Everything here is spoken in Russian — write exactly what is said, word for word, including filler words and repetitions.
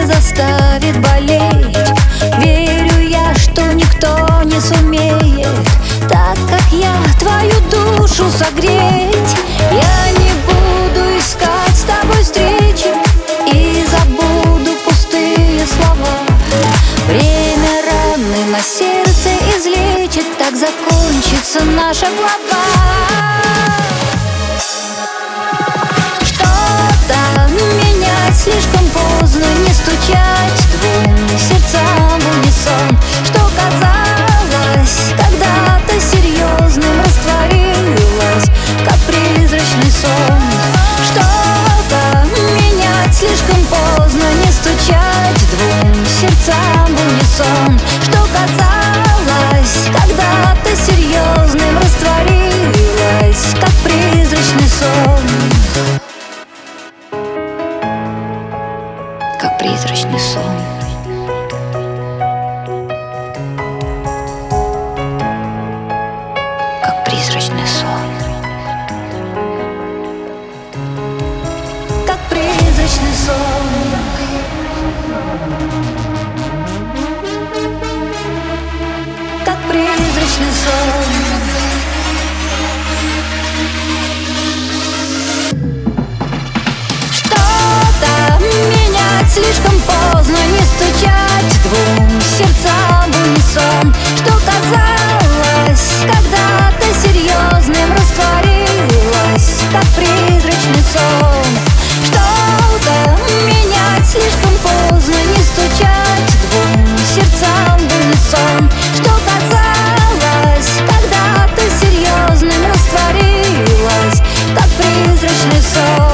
не заставит болеть. Верю я, что никто не сумеет так, как я, твою душу согреть. Я не буду искать с тобой встречи и забуду пустые слова. Время раны на сердце излечит, так закончится наша глава. Что-то менять слишком поздно, не стучать двум сердцам в унисон. Что казалось когда-то серьезным, растворилось, как призрачный сон. Что-то менять слишком поздно, не стучать двум сердцам в унисон. Что казалось когда-то серьезным, растворилось, как призрачный сон. Как призрачный сон. Как призрачный сон. Как призрачный сон. Как призрачный сон. Слишком поздно, не стучать двум сердцам в унисон. Что казалось когда-то серьезным, растворилось, как призрачный сон. Что-то менять слишком поздно, не стучать двум сердцам в унисон. Что казалось когда-то серьезным, растворилось, как призрачный сон.